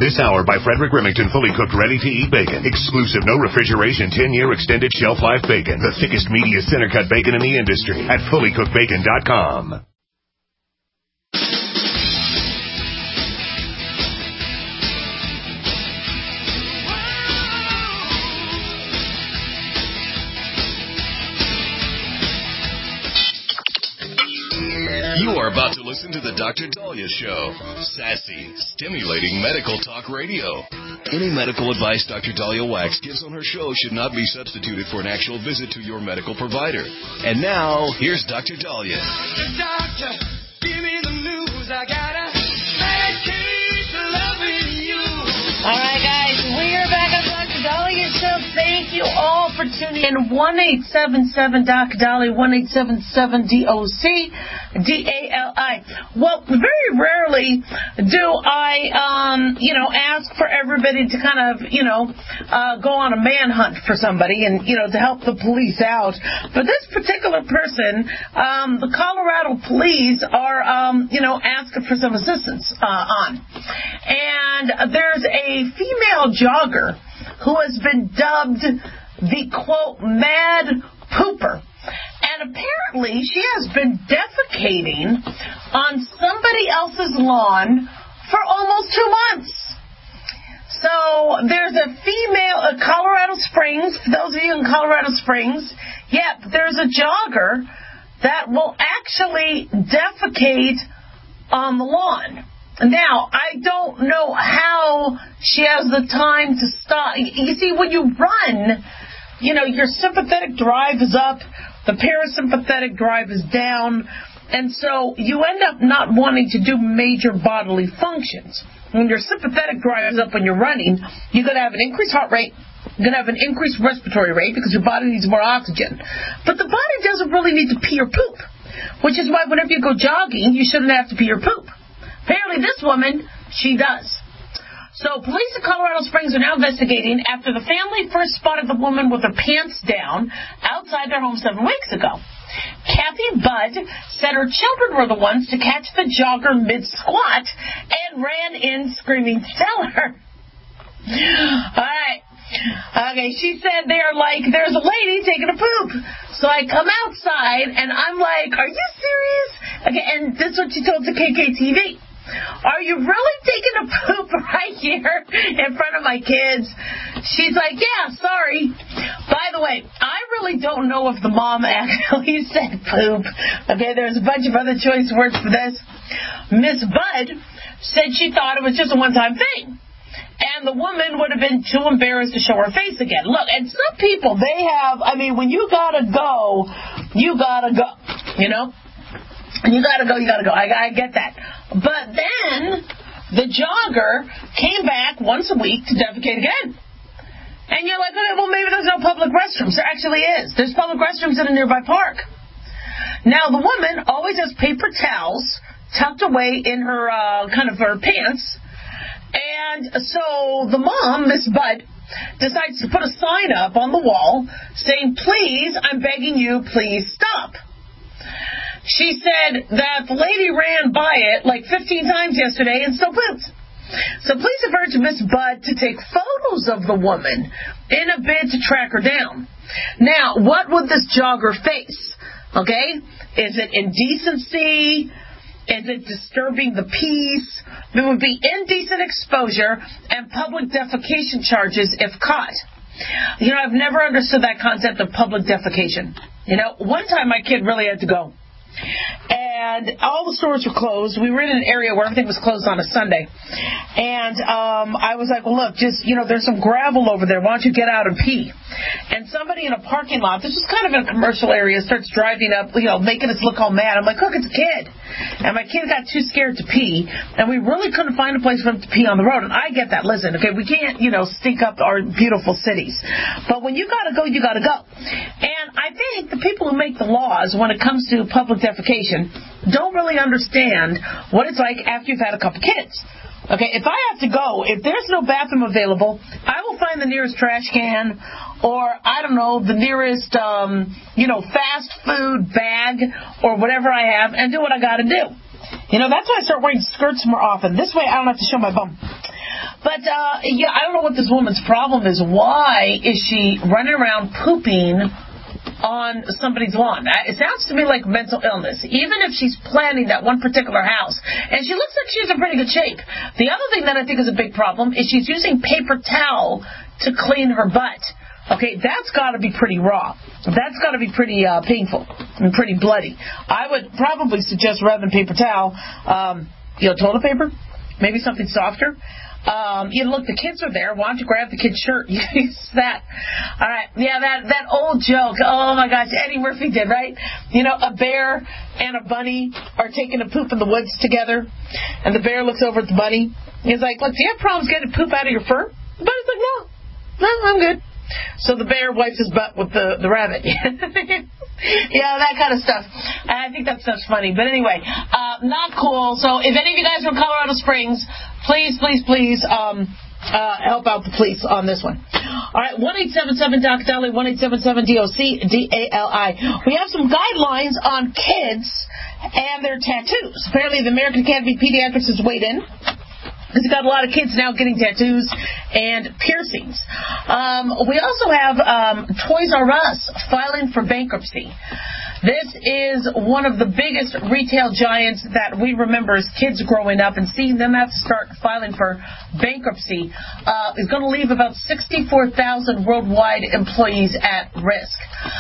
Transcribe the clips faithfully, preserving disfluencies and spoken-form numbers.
This hour by Frederick Remington, fully cooked, ready-to-eat bacon. Exclusive, no refrigeration, ten-year extended shelf life bacon. The thickest, meatiest, center-cut bacon in the industry at fully cooked bacon dot com. You are about to listen to the Doctor Dahlia Show. Sassy, stimulating medical talk radio. Any medical advice Doctor Dahlia Wax gives on her show should not be substituted for an actual visit to your medical provider. And now, here's Doctor Dahlia. Doctor, give me the news. I got a bad case of loving you. All right, guys, we are back on Doctor Dahlia Show. Thank you all for tuning in. one eight seven seven D O C Dahlia, one eight seven seven D O C D A L I. Well, very rarely do I, um, you know, ask for everybody to kind of, you know, uh, go on a manhunt for somebody and, you know, to help the police out. But this particular person, um, the Colorado police are, um, you know, asking for some assistance uh, on. And there's a female jogger who has been dubbed the, quote, mad pooper. And apparently she has been defecating on somebody else's lawn for almost two months. So there's a female at Colorado Springs, for those of you in Colorado Springs, yep, there's a jogger that will actually defecate on the lawn. Now, I don't know how she has the time to stop. You see, when you run, you know, your sympathetic drive is up, the parasympathetic drive is down, and so you end up not wanting to do major bodily functions. When your sympathetic drive is up when you're running, you're going to have an increased heart rate, you're going to have an increased respiratory rate because your body needs more oxygen. But the body doesn't really need to pee or poop, which is why whenever you go jogging, you shouldn't have to pee or poop. Apparently this woman, she does. So police in Colorado Springs are now investigating after the family first spotted the woman with her pants down outside their home seven weeks ago. Kathy Budd said her children were the ones to catch the jogger mid-squat and ran in screaming, "Tell her." All right. Okay, she said they're like, there's a lady taking a poop. So I come outside, and I'm like, are you serious? Okay, and this is what she told to K K T V. Are you really taking a poop right here in front of my kids? She's like, yeah, sorry. By the way, I really don't know if the mom actually said poop. Okay, there's a bunch of other choice words for this. Miss Budd said she thought it was just a one-time thing. And the woman would have been too embarrassed to show her face again. Look, and some people, they have, I mean, when you gotta go, you gotta go, you know? You gotta go, you gotta go. I, I get that. But then the jogger came back once a week to defecate again. And you're like, okay, well, maybe there's no public restrooms. There actually is. There's public restrooms in a nearby park. Now, the woman always has paper towels tucked away in her, uh, kind of her pants. And so the mom, Miss Budd, decides to put a sign up on the wall saying, please, I'm begging you, please stop. She said that the lady ran by it like fifteen times yesterday and still pooped. So police have urged Miss Budd to take photos of the woman in a bid to track her down. Now, what would this jogger face? Okay? Is it indecency? Is it disturbing the peace? There would be indecent exposure and public defecation charges if caught. You know, I've never understood that concept of public defecation. You know, one time my kid really had to go. And all the stores were closed. We were in an area where everything was closed on a Sunday. And um, I was like, well, look, just, you know, there's some gravel over there. Why don't you get out and pee? And somebody in a parking lot, this was kind of in a commercial area, starts driving up, you know, making us look all mad. I'm like, look, it's a kid. And my kid got too scared to pee. And we really couldn't find a place for him to pee on the road. And I get that. Listen, okay, we can't, you know, stink up our beautiful cities. But when you got to go, you got to go. And I think the people who make the laws when it comes to public defecation don't really understand what it's like after you've had a couple kids. Okay, if I have to go, if there's no bathroom available, I will find the nearest trash can or, I don't know, the nearest, um, you know, fast food bag or whatever I have and do what I got to do. You know, that's why I start wearing skirts more often. This way I don't have to show my bum. But, uh, yeah, I don't know what this woman's problem is. Why is she running around pooping on somebody's lawn? It sounds to me like mental illness, even if she's planning that one particular house. And she looks like she's in pretty good shape. The other thing that I think is a big problem is she's using paper towel to clean her butt. Okay, that's got to be pretty raw. That's got to be pretty uh, painful and pretty bloody. I would probably suggest, rather than paper towel, um, you know, toilet paper, maybe something softer. Um, you know, look, the kids are there. Why don't you grab the kid's shirt? Use that. All right. Yeah, that, that old joke. Oh, my gosh. Eddie Murphy did, right? You know, a bear and a bunny are taking a poop in the woods together. And the bear looks over at the bunny. He's like, look, do you have problems getting poop out of your fur? The bunny's like, no. No, I'm good. So the bear wipes his butt with the, the rabbit. Yeah, that kind of stuff. I think that stuff's funny. But anyway, uh, not cool. So if any of you guys from Colorado Springs, please, please, please um, uh, help out the police on this one. All right, one eight seven seven D O C D A L I, one eight seven seven D O C D A L I. We have some guidelines on kids and their tattoos. Apparently the American Academy of Pediatrics has weighed in, because you've got a lot of kids now getting tattoos and piercings. Um, we also have um, Toys R Us filing for bankruptcy. This is one of the biggest retail giants that we remember as kids growing up, and seeing them have to start filing for bankruptcy uh, is going to leave about sixty-four thousand worldwide employees at risk.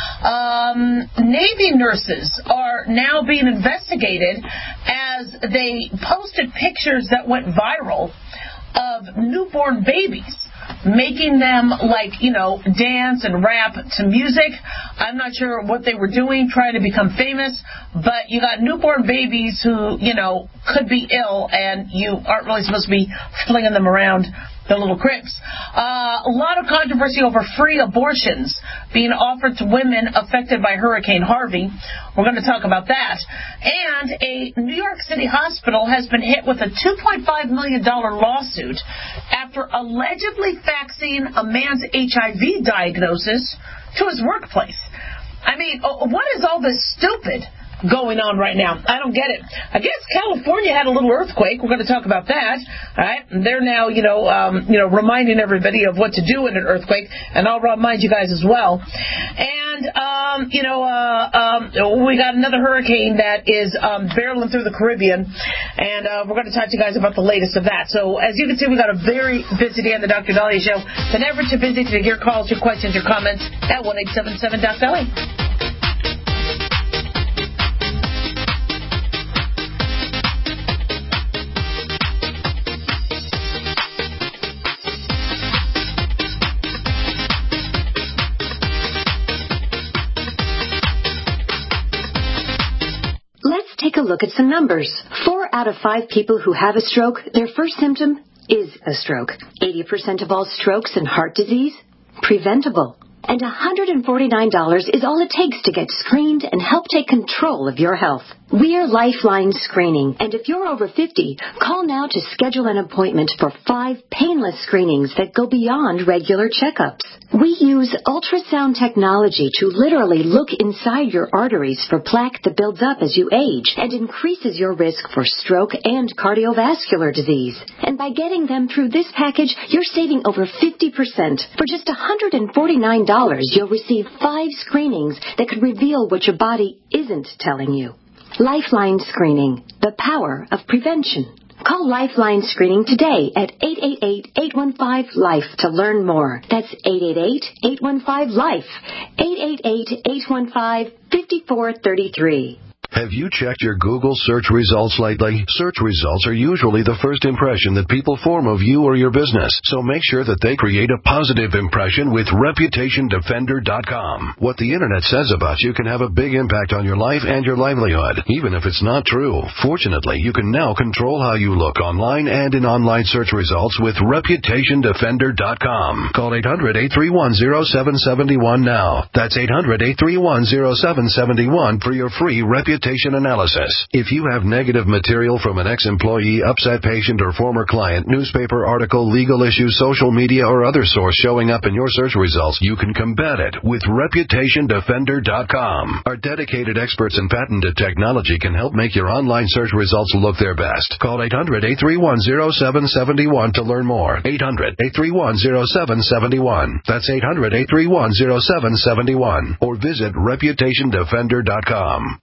Um, Navy nurses are now being investigated as they posted pictures that went viral of newborn babies, making them, like, you know, dance and rap to music. I'm not sure what they were doing, trying to become famous, but you got newborn babies who, you know, could be ill, and you aren't really supposed to be flinging them around the little cribs. Uh, a lot of controversy over free abortions being offered to women affected by Hurricane Harvey. We're going to talk about that. And a New York City hospital has been hit with a two point five million dollars lawsuit after allegedly faxing a man's H I V diagnosis to his workplace. I mean, what is all this stupid going on right now? I don't get it. I guess California had a little earthquake. We're going to talk about that. All right, and they're now, you know, um, you know, reminding everybody of what to do in an earthquake, and I'll remind you guys as well. And um, you know, uh, um, we got another hurricane that is um, barreling through the Caribbean, and uh, we're going to talk to you guys about the latest of that. So as you can see, we got a very busy day on the Doctor Dahlia Show. But never too busy to take your calls, your questions, your comments at one eight seven seven D O C D A L I. Take a look at some numbers. Four out of five people who have a stroke, their first symptom is a stroke. eighty percent of all strokes and heart disease, preventable. And one hundred forty-nine dollars is all it takes to get screened and help take control of your health. We're Lifeline Screening, and if you're over fifty, call now to schedule an appointment for five painless screenings that go beyond regular checkups. We use ultrasound technology to literally look inside your arteries for plaque that builds up as you age and increases your risk for stroke and cardiovascular disease. And by getting them through this package, you're saving over fifty percent. For just one hundred forty-nine dollars, you'll receive five screenings that could reveal what your body isn't telling you. Lifeline Screening, the power of prevention. Call Lifeline Screening today at eight eight eight, eight one five, LIFE to learn more. That's eight eight eight, eight one five, LIFE. eight eight eight, eight one five, five four three three. Have you checked your Google search results lately? Search results are usually the first impression that people form of you or your business, so make sure that they create a positive impression with Reputation Defender dot com. What the Internet says about you can have a big impact on your life and your livelihood, even if it's not true. Fortunately, you can now control how you look online and in online search results with Reputation Defender dot com. Call eight hundred, eight three one, zero seven seven one now. That's eight hundred, eight three one, zero seven seven one for your free Reputation reputation analysis. If you have negative material from an ex-employee, upset patient, or former client, newspaper article, legal issue, social media, or other source showing up in your search results, you can combat it with reputation defender dot com. Our dedicated experts in patented technology can help make your online search results look their best. Call eight hundred, eight three one, zero seven seven one to learn more. eight hundred, eight three one, zero seven seven one. That's eight hundred, eight three one, zero seven seven one. Or visit reputation defender dot com.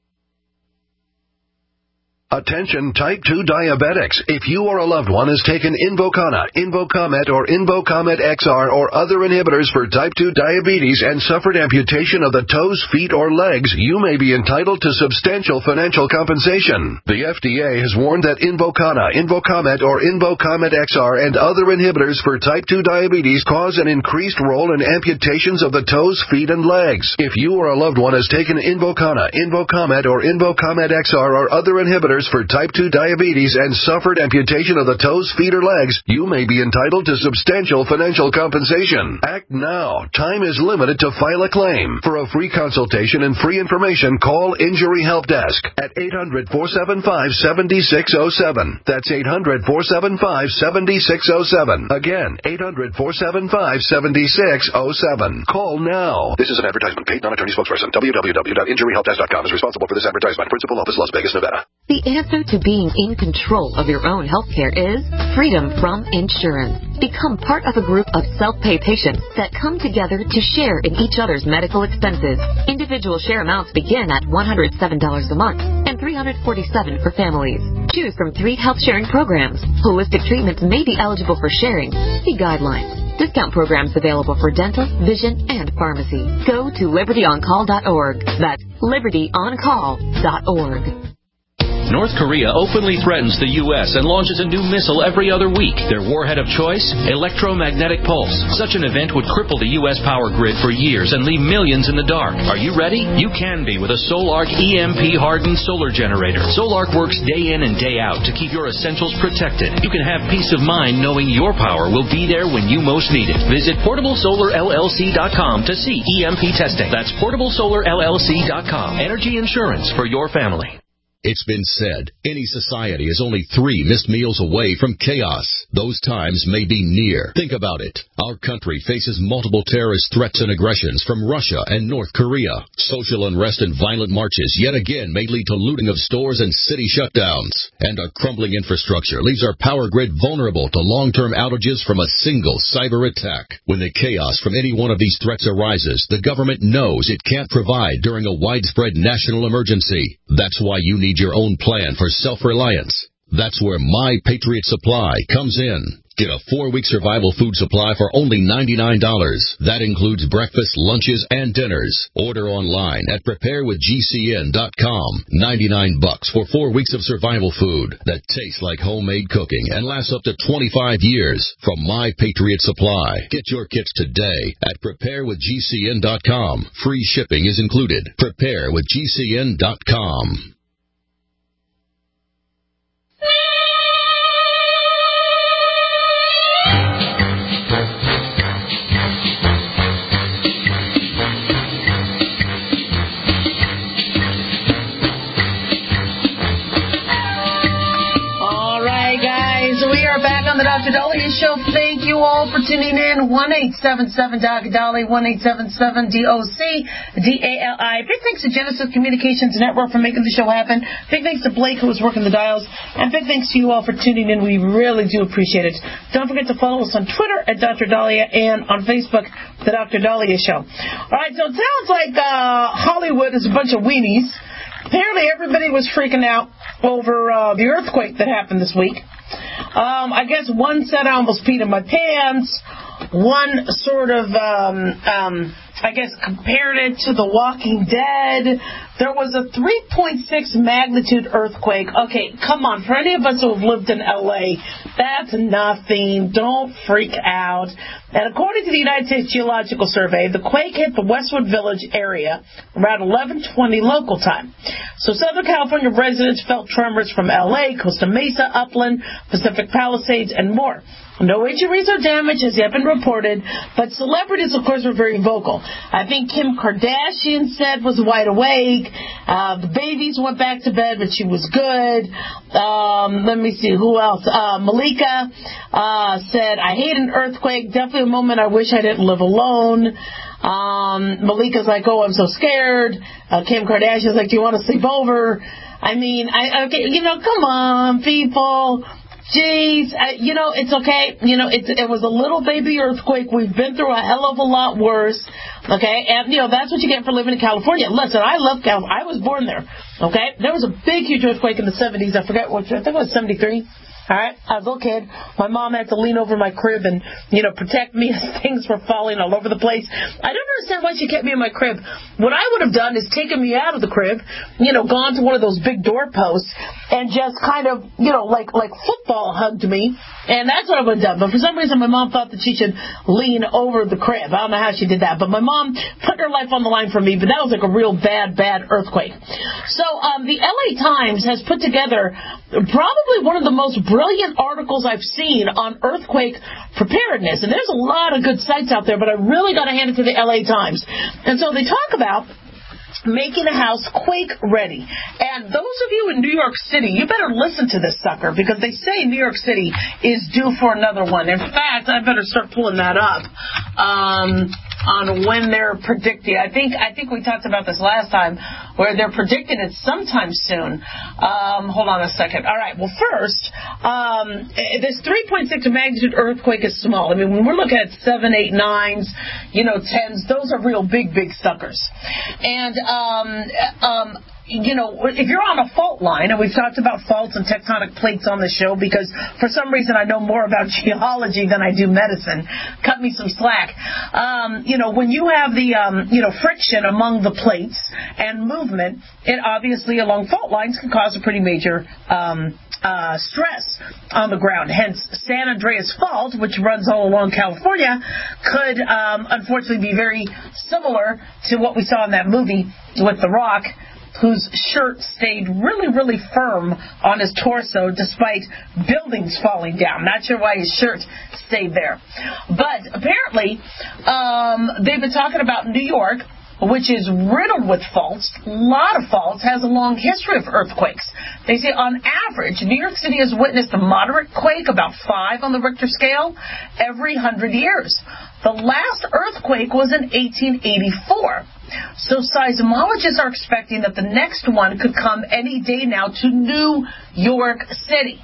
Attention type two diabetics. If you or a loved one has taken Invokana, Invokamet, or Invokamet X R or other inhibitors for type two diabetes and suffered amputation of the toes, feet, or legs, you may be entitled to substantial financial compensation. The F D A has warned that Invokana, Invokamet, or Invokamet X R and other inhibitors for type two diabetes cause an increased role in amputations of the toes, feet, and legs. If you or a loved one has taken Invokana, Invokamet, or Invokamet X R or other inhibitors for type two diabetes and suffered amputation of the toes, feet, or legs, you may be entitled to substantial financial compensation. Act now. Time is limited to file a claim. For a free consultation and free information, call Injury Help Desk at eight hundred, four seven five, seven six zero seven. That's eight hundred, four seven five, seven six zero seven. Again, eight hundred, four seven five, seven six zero seven. Call now. This is an advertisement paid non-attorney spokesperson. w w w dot injury help desk dot com is responsible for this advertisement. Principal office, Las Vegas, Nevada. The answer to being in control of your own health care is freedom from insurance. Become part of a group of self-pay patients that come together to share in each other's medical expenses. Individual share amounts begin at one hundred seven dollars a month and three hundred forty-seven dollars for families. Choose from three health sharing programs. Holistic treatments may be eligible for sharing. See guidelines. Discount programs available for dental, vision, and pharmacy. Go to liberty on call dot org. That's liberty on call dot org. North Korea openly threatens the U S and launches a new missile every other week. Their warhead of choice? Electromagnetic pulse. Such an event would cripple the U S power grid for years and leave millions in the dark. Are you ready? You can be with a Solarc E M P-hardened solar generator. Solarc works day in and day out to keep your essentials protected. You can have peace of mind knowing your power will be there when you most need it. Visit portable solar L L C dot com to see E M P testing. That's portable solar L L C dot com. Energy insurance for your family. It's been said, any society is only three missed meals away from chaos. Those times may be near. Think about it. Our country faces multiple terrorist threats and aggressions from Russia and North Korea. Social unrest and violent marches yet again may lead to looting of stores and city shutdowns. And a crumbling infrastructure leaves our power grid vulnerable to long-term outages from a single cyber attack. When the chaos from any one of these threats arises, the government knows it can't provide during a widespread national emergency. That's why you need your own plan for self-reliance. That's where My Patriot Supply comes in. Get a four-week survival food supply for only ninety-nine dollars. That includes breakfast, lunches, and dinners. Order online at prepare with G C N dot com. ninety-nine bucks for four weeks of survival food that tastes like homemade cooking and lasts up to twenty-five years from My Patriot Supply. Get your kits today at prepare with G C N dot com. Free shipping is included. prepare with G C N dot com. On the Doctor Dahlia Show. Thank you all for tuning in. one eight seven seven Doc Dahlia, one eight seven seven D O C D A L I. Big thanks to Genesis Communications Network for making the show happen. Big thanks to Blake, who was working the dials. And big thanks to you all for tuning in. We really do appreciate it. Don't forget to follow us on Twitter at Doctor Dahlia and on Facebook, The Doctor Dahlia Show. All right, so it sounds like uh, Hollywood is a bunch of weenies. Apparently everybody was freaking out over uh, the earthquake that happened this week. Um, I guess one said I almost peed in my pants. One sort of, um, um, I guess, compared it to The Walking Dead. There was a three point six magnitude earthquake. Okay, come on. For any of us who have lived in L A, that's nothing. Don't freak out. And according to the United States Geological Survey, the quake hit the Westwood Village area around eleven twenty local time. So Southern California residents felt tremors from L A, Costa Mesa, Upland, Pacific Palisades, and more. No injuries or damage has yet been reported, but celebrities, of course, were very vocal. I think Kim Kardashian said was wide awake. Uh, the babies went back to bed, but she was good. Um, let me see, who else? Uh, Malika uh, said, I hate an earthquake. Definitely a moment I wish I didn't live alone. Um, Malika's like, oh, I'm so scared. Uh, Kim Kardashian's like, do you want to sleep over? I mean, I okay, you know, come on, people. Jeez, I, you know, it's okay. You know, it, it was a little baby earthquake. We've been through a hell of a lot worse. Okay, and, you know, that's what you get for living in California. Listen, I love California. I was born there. Okay, there was a big, huge earthquake in the seventies. I forget which, I think it was seventy-three. All right, I was a little kid. My mom had to lean over my crib and, you know, protect me as things were falling all over the place. I don't understand why she kept me in my crib. What I would have done is taken me out of the crib, you know, gone to one of those big doorposts and just kind of, you know, like like football hugged me. And that's what I would have done. But for some reason, my mom thought that she should lean over the crib. I don't know how she did that. But my mom put her life on the line for me. But that was like a real bad, bad earthquake. So um, the L A Times has put together probably one of the most brilliant articles I've seen on earthquake preparedness. And there's a lot of good sites out there, but I really got to hand it to the L A Times. And so they talk about making a house quake ready. And those of you in New York City, you better listen to this sucker, because they say New York City is due for another one. In fact, I better start pulling that up um, on when they're predicting. I think I think we talked about this last time, where they're predicting it sometime soon. Um, hold on a second. All right. Well, first, um, this three point six magnitude earthquake is small. I mean, when we're looking at seven, eight, nines, you know, tens, those are real big, big suckers. And um, um, you know, if you're on a fault line, and we've talked about faults and tectonic plates on the show because for some reason I know more about geology than I do medicine. Cut me some slack. Um, you know, when you have the, um, you know, friction among the plates and movement, it obviously along fault lines can cause a pretty major um, uh, stress on the ground. Hence, San Andreas Fault, which runs all along California, could um, unfortunately be very similar to what we saw in that movie with The Rock, whose shirt stayed really, really firm on his torso despite buildings falling down. Not sure why his shirt stayed there. But apparently, um, they've been talking about New York, which is riddled with faults, a lot of faults, has a long history of earthquakes. They say on average, New York City has witnessed a moderate quake, about five on the Richter scale, every hundred years. The last earthquake was in eighteen eighty-four. So seismologists are expecting that the next one could come any day now to New York City.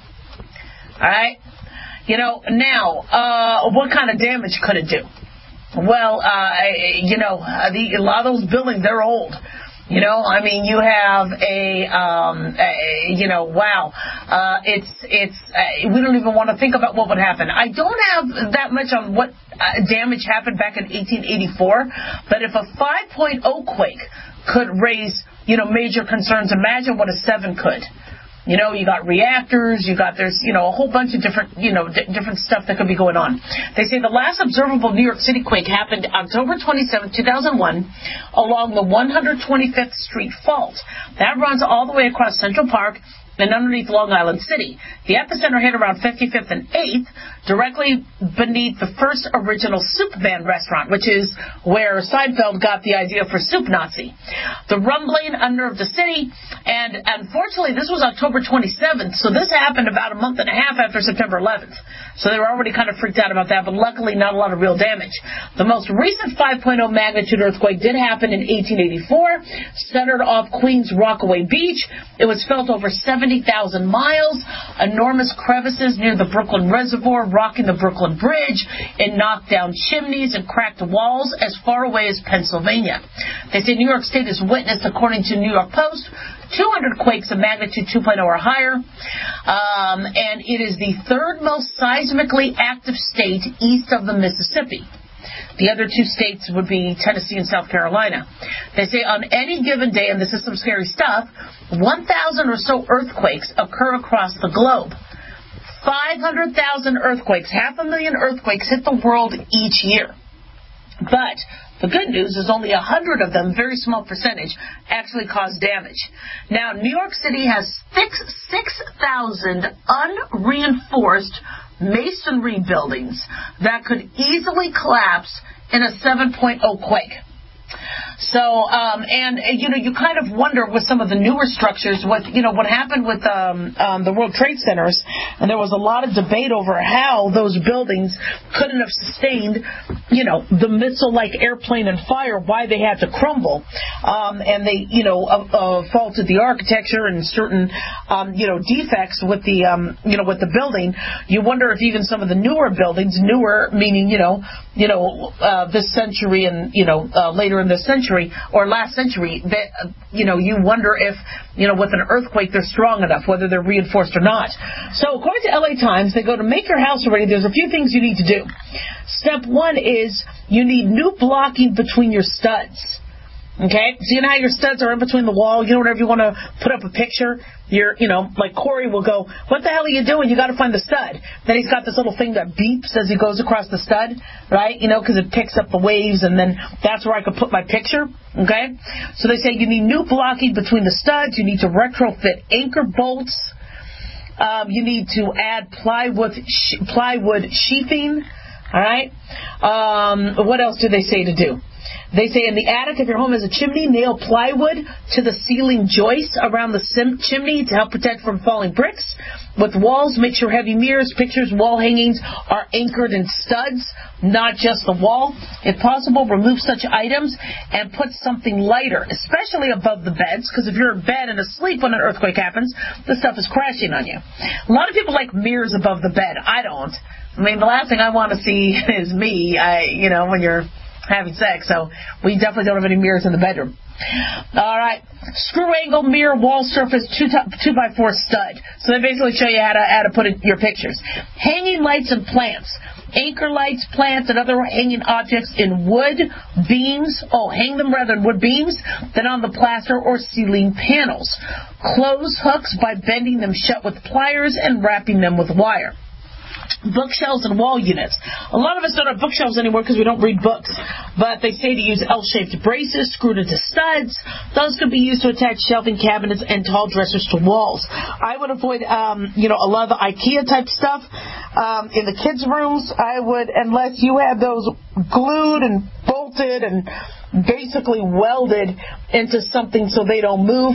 All right? You know, now, uh, what kind of damage could it do? Well, uh, you know, the, a lot of those buildings, they're old. You know, I mean, you have a, um, a you know, wow. Uh, it's, it's, uh, we don't even want to think about what would happen. I don't have that much on what uh, damage happened back in eighteen eighty-four, but if a five point oh quake could raise, you know, major concerns, imagine what a seven could. You know, you got reactors, you got, there's, you know, a whole bunch of different, you know, d- different stuff that could be going on. They say the last observable New York City quake happened October twenty-seventh, two thousand one, along the one hundred twenty-fifth Street Fault. That runs all the way across Central Park and underneath Long Island City. The epicenter hit around fifty-fifth and eighth, directly beneath the first original Soup Band restaurant, which is where Seinfeld got the idea for Soup Nazi. The rumbling under of the city, and unfortunately this was October twenty-seventh, so this happened about a month and a half after September eleventh. So they were already kind of freaked out about that, but luckily not a lot of real damage. The most recent five point oh magnitude earthquake did happen in eighteen eighty-four, centered off Queens Rockaway Beach. It was felt over seventy thousand miles. Enormous crevices near the Brooklyn Reservoir, rocking the Brooklyn Bridge, and knocked down chimneys and cracked walls as far away as Pennsylvania. They say New York State has witnessed, according to New York Post, two hundred quakes of magnitude two point oh or higher, um, and it is the third most seismically active state east of the Mississippi. The other two states would be Tennessee and South Carolina. They say on any given day, and this is some scary stuff, one thousand or so earthquakes occur across the globe. five hundred thousand earthquakes, half a million earthquakes hit the world each year. But the good news is only one hundred of them, very small percentage, actually cause damage. Now, New York City has six thousand unreinforced masonry buildings that could easily collapse in a seven point oh quake. So, um, and, you know, you kind of wonder with some of the newer structures, what, you know, what happened with um, um, the World Trade Centers, and there was a lot of debate over how those buildings couldn't have sustained, you know, the missile-like airplane and fire, why they had to crumble. Um, and they, you know, uh, uh, faulted the architecture and certain, um, you know, defects with the, um, you know, with the building. You wonder if even some of the newer buildings, newer meaning, you know, you know, uh, this century and, you know, uh, later in this century, or last century, that, uh, you know, you wonder if, you know, with an earthquake they're strong enough, whether they're reinforced or not. So according to L A Times, they go to make your house ready. There's a few things you need to do. Step one is you need new blocking between your studs. Okay? So you know how your studs are in between the wall? You know, whenever you want to put up a picture, you're, you know, like Corey will go, what the hell are you doing? You got to find the stud. Then he's got this little thing that beeps as he goes across the stud, right? You know, because it picks up the waves, and then that's where I could put my picture. Okay? So they say you need new blocking between the studs. You need to retrofit anchor bolts. Um, you need to add plywood, sh- plywood sheathing. All right? Um, what else do they say to do? They say in the attic, if your home has a chimney, nail plywood to the ceiling joists around the sim- chimney to help protect from falling bricks. With walls, make sure heavy mirrors, pictures, wall hangings are anchored in studs, not just the wall. If possible, remove such items and put something lighter, especially above the beds, because if you're in bed and asleep when an earthquake happens, the stuff is crashing on you. A lot of people like mirrors above the bed. I don't. I mean, the last thing I want to see is me, I, you know, when you're having sex, so we definitely don't have any mirrors in the bedroom. All right, screw angle mirror wall surface two top, two by four stud. So they basically show you how to how to put in your pictures. Hanging lights and plants, anchor lights, plants, and other hanging objects in wood beams. Oh, hang them rather than wood beams than on the plaster or ceiling panels. Close hooks by bending them shut with pliers and wrapping them with wire. Bookshelves and wall units. A lot of us don't have bookshelves anymore because we don't read books, but they say to use L-shaped braces screwed into studs. Those could be used to attach shelving cabinets and tall dressers to walls. I would avoid, um, you know, a lot of the IKEA type stuff um, in the kids' rooms. I would, unless you have those glued and bolted and basically welded into something so they don't move.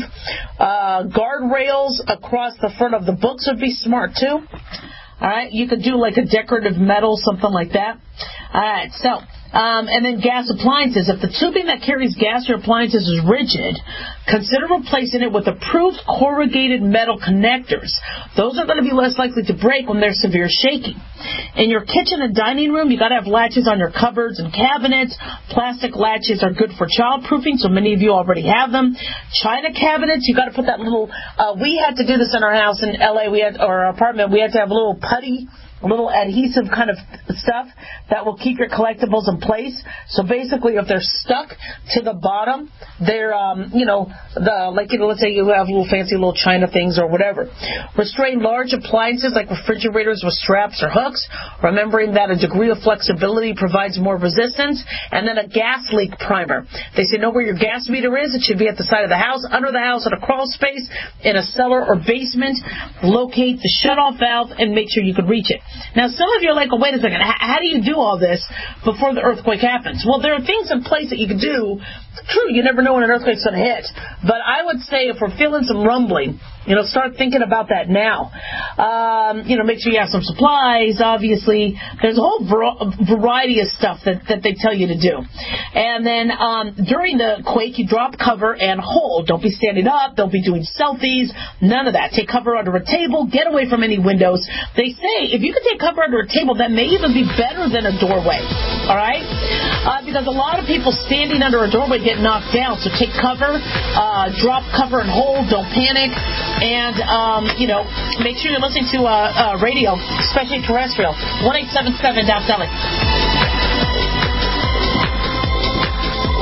Uh, guardrails across the front of the books would be smart too. All right, you could do like a decorative metal, something like that. All right, so, um, and then gas appliances. If the tubing that carries gas or appliances is rigid, consider replacing it with approved corrugated metal connectors. Those are going to be less likely to break when there's severe shaking. In your kitchen and dining room, you got to have latches on your cupboards and cabinets. Plastic latches are good for childproofing, so many of you already have them. China cabinets, you got to put that little. Uh, we had to do this in our house in L A. We had, or our apartment. We had to have a little putty, a little adhesive kind of stuff that will keep your collectibles in place. So basically, if they're stuck to the bottom, they're, um, you know, the like, you know, let's say you have little fancy little China things or whatever. Restrain large appliances like refrigerators with straps or hooks, remembering that a degree of flexibility provides more resistance. And then a gas leak primer. They say know where your gas meter is. It should be at the side of the house, under the house, in a crawl space, in a cellar or basement. Locate the shutoff valve and make sure you can reach it. Now, some of you are like, oh, wait a second, how do you do all this before the earthquake happens? Well, there are things in place that you can do. True, you never know when an earthquake's going to hit. But I would say if we're feeling some rumbling, you know, start thinking about that now. Um, you know, make sure you have some supplies, obviously. There's a whole variety of stuff that, that they tell you to do. And then um, during the quake, you drop cover and hold. Don't be standing up. Don't be doing selfies. None of that. Take cover under a table. Get away from any windows. They say if you can take cover under a table, that may even be better than a doorway. All right? Uh, because a lot of people standing under a doorway get knocked down. So take cover. Uh, drop cover and hold. Don't panic. And, um, you know, make sure you're listening to uh, uh, radio, especially terrestrial. one eight seven seven Doc Dali.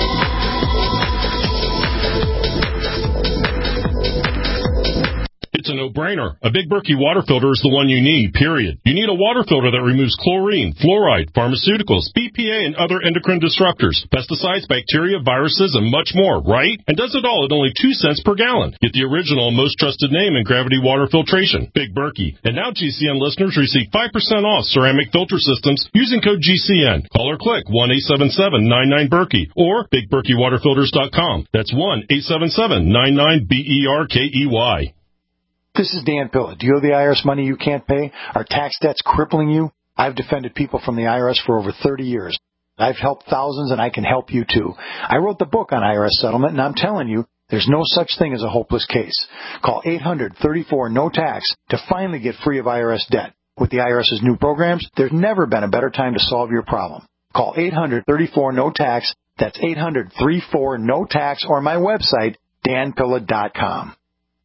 It's a no-brainer. A Big Berkey water filter is the one you need, period. You need a water filter that removes chlorine, fluoride, pharmaceuticals, B P A, and other endocrine disruptors, pesticides, bacteria, viruses, and much more, right? And does it all at only two cents per gallon. Get the original and most trusted name in gravity water filtration, Big Berkey. And now G C N listeners receive five percent off ceramic filter systems using code G C N. Call or click one eight seven seven nine nine Berkey or big berkey water filters dot com. That's one eight seven seven nine nine B E R K E Y. This is Dan Pilla. Do you owe the I R S money you can't pay? Are tax debts crippling you? I've defended people from the I R S for over thirty years. I've helped thousands, and I can help you, too. I wrote the book on I R S settlement, and I'm telling you, there's no such thing as a hopeless case. Call eight hundred thirty-four no tax to finally get free of I R S debt. With the IRS's new programs, there's never been a better time to solve your problem. Call eight hundred thirty-four no tax. That's eight hundred thirty-four no tax, or my website, dan pilla dot com.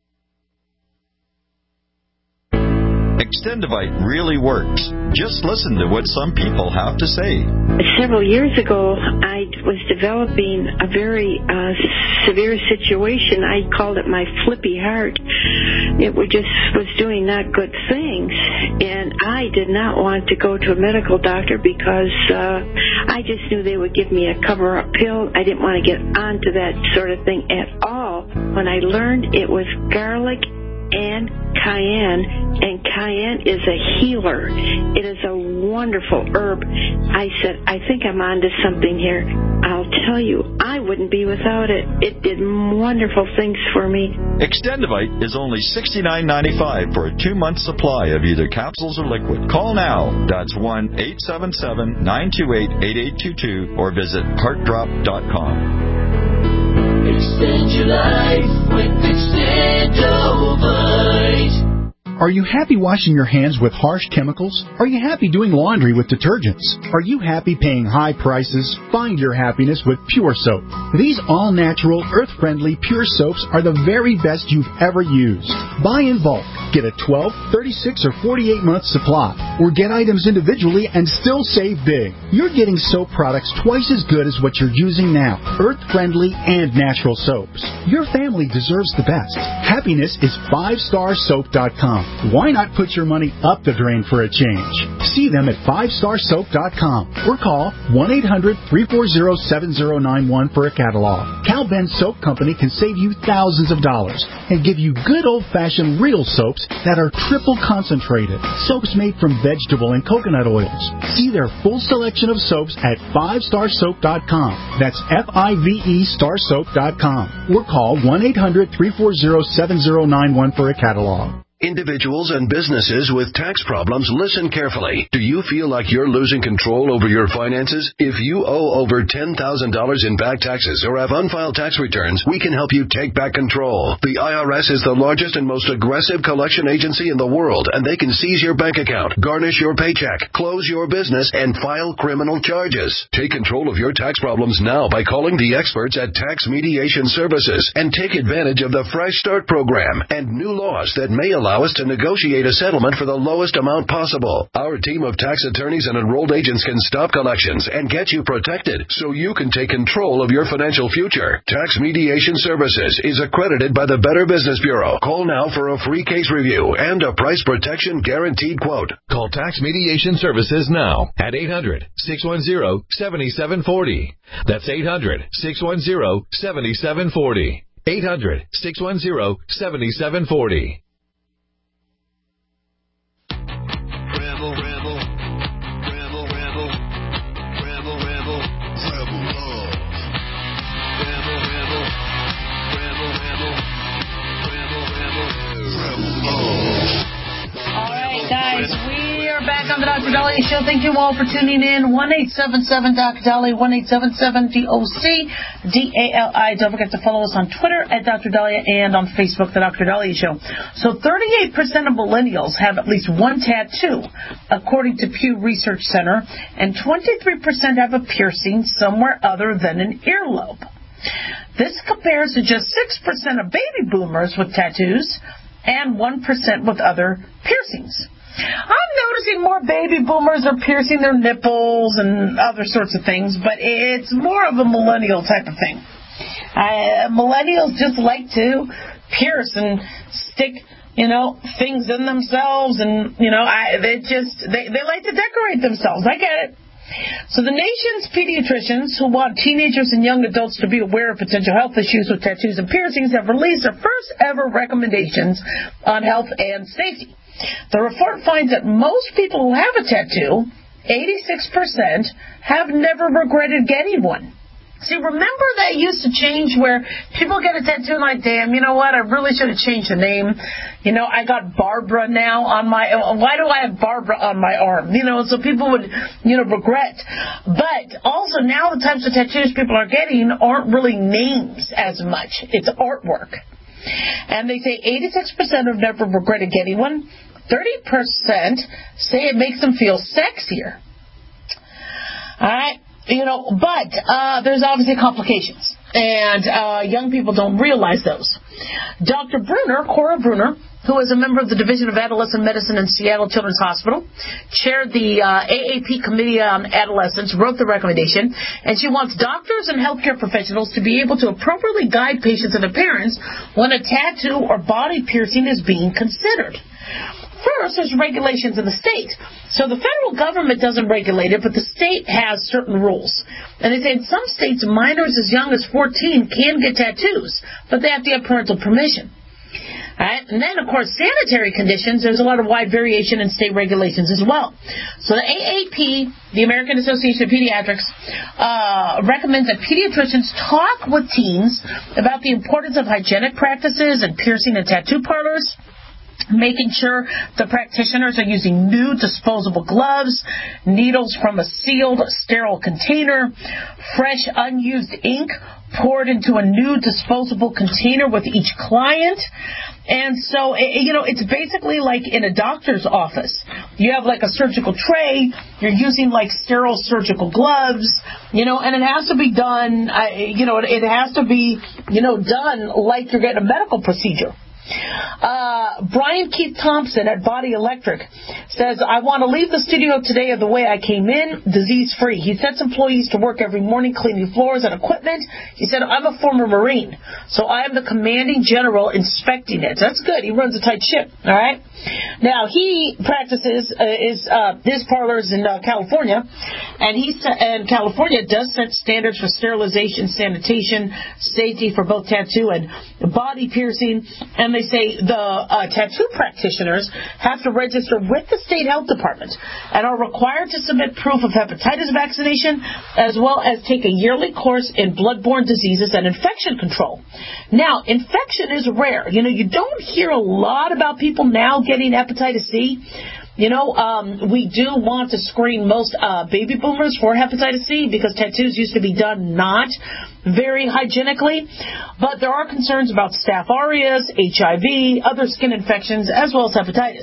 Extendivite really works. Just listen to what some people have to say. Several years ago, I was developing a very uh, severe situation. I called it my flippy heart. It was just was doing not good things, and I did not want to go to a medical doctor because uh, I just knew they would give me a cover-up pill. I didn't want to get onto that sort of thing at all. When I learned it was garlic and cayenne, and cayenne is a healer. It is a wonderful herb. I said, I think I'm onto something here. I'll tell you, I wouldn't be without it. It did wonderful things for me. Extendivite is only sixty-nine ninety-five for a two-month supply of either capsules or liquid. Call now. That's one eight seven seven nine two eight eight eight two two or visit heart drop dot com. Extend your life with Extendovite. Are you happy washing your hands with harsh chemicals? Are you happy doing laundry with detergents? Are you happy paying high prices? Find your happiness with Pure Soap. These all-natural, earth-friendly Pure Soaps are the very best you've ever used. Buy in bulk. Get a twelve, thirty-six, or forty-eight month supply. Or get items individually and still save big. You're getting soap products twice as good as what you're using now. Earth-friendly and natural soaps. Your family deserves the best. Happiness is five star soap dot com. Why not put your money up the drain for a change? See them at five star soap dot com or call one eight hundred three four zero seven zero nine one for a catalog. Cal Ben Soap Company can save you thousands of dollars and give you good old-fashioned real soaps that are triple concentrated. Soaps made from vegetable and coconut oils. See their full selection of soaps at five star soap dot com. That's F I V E star soap dot com or call one eight hundred three four zero seven zero nine one for a catalog. Individuals and businesses with tax problems, listen carefully. Do you feel like you're losing control over your finances? If you owe over ten thousand dollars in back taxes or have unfiled tax returns, we can help you take back control. The I R S is the largest and most aggressive collection agency in the world, and they can seize your bank account, garnish your paycheck, close your business, and file criminal charges. Take control of your tax problems now by calling the experts at Tax Mediation Services and take advantage of the Fresh Start program and new laws that may allow Allow us to negotiate a settlement for the lowest amount possible. Our team of tax attorneys and enrolled agents can stop collections and get you protected so you can take control of your financial future. Tax Mediation Services is accredited by the Better Business Bureau. Call now for a free case review and a price protection guaranteed quote. Call Tax Mediation Services now at eight hundred six one zero seven seven four zero. That's eight hundred six one zero seven seven four zero. eight hundred six one zero seven seven four zero. Rebel, rebel, rebel, rebel, rebel, rebel, rebel love. Rebel, rebel, rebel, rebel, rebel, rebel, rebel love. All right, guys, we are back on the Doctor Dahlia Show. Thank you all for tuning in. one eight seven seven Doctor Dahlia, one eight seven seven D O C D A L I. Don't forget to follow us on Twitter at Doctor Dahlia and on Facebook, The Doctor Dahlia Show. So thirty-eight percent of millennials have at least one tattoo, according to Pew Research Center, and twenty-three percent have a piercing somewhere other than an earlobe. This compares to just six percent of baby boomers with tattoos and one percent with other piercings. I'm noticing more baby boomers are piercing their nipples and other sorts of things, but it's more of a millennial type of thing. Uh, millennials just like to pierce and stick, you know, things in themselves, and, you know, I, they just, they, they like to decorate themselves. I get it. So the nation's pediatricians who want teenagers and young adults to be aware of potential health issues with tattoos and piercings have released their first ever recommendations on health and safety. The report finds that most people who have a tattoo, eighty-six percent, have never regretted getting one. See, remember that used to change where people get a tattoo and like, damn, you know what, I really should have changed the name. You know, I got Barbara now on my, why do I have Barbara on my arm? You know, so people would, you know, regret. But also now the types of tattoos people are getting aren't really names as much. It's artwork. And they say eighty-six percent have never regretted getting one. thirty percent say it makes them feel sexier. All right. You know, but uh, there's obviously complications, and uh, young people don't realize those. Doctor Bruner, Cora Bruner, who is a member of the Division of Adolescent Medicine in Seattle Children's Hospital, chaired the uh, A A P Committee on Adolescence, wrote the recommendation, and she wants doctors and healthcare professionals to be able to appropriately guide patients and their parents when a tattoo or body piercing is being considered. First, there's regulations in the state. So the federal government doesn't regulate it, but the state has certain rules. And they say in some states, minors as young as fourteen can get tattoos, but they have to have parental permission. All right? And then, of course, sanitary conditions, there's a lot of wide variation in state regulations as well. So the A A P, the American Association of Pediatrics, uh, recommends that pediatricians talk with teens about the importance of hygienic practices and piercing and tattoo parlors, making sure the practitioners are using new disposable gloves, needles from a sealed, sterile container, fresh, unused ink poured into a new disposable container with each client. And so, you know, it's basically like in a doctor's office. You have like a surgical tray, you're using like sterile surgical gloves, you know, and it has to be done, uh, you know, it has to be, you know, done like you're getting a medical procedure. Uh, Brian Keith Thompson at Body Electric says, I want to leave the studio today the way I came in, disease-free. He sets employees to work every morning cleaning floors and equipment. He said, I'm a former Marine, so I am the commanding general inspecting it. That's good. He runs a tight ship, all right? Now, he practices, uh, is, uh, his parlors in uh, California, and he and California does set standards for sterilization, sanitation, safety for both tattoo and body piercing, and they say the uh, tattoo practitioners have to register with the state health department and are required to submit proof of hepatitis vaccination as well as take a yearly course in bloodborne diseases and infection control. Now, infection is rare. You know, you don't hear a lot about people now getting hepatitis C. You know, um, we do want to screen most uh, baby boomers for hepatitis C because tattoos used to be done not very hygienically. But there are concerns about staph aureus, H I V, other skin infections, as well as hepatitis.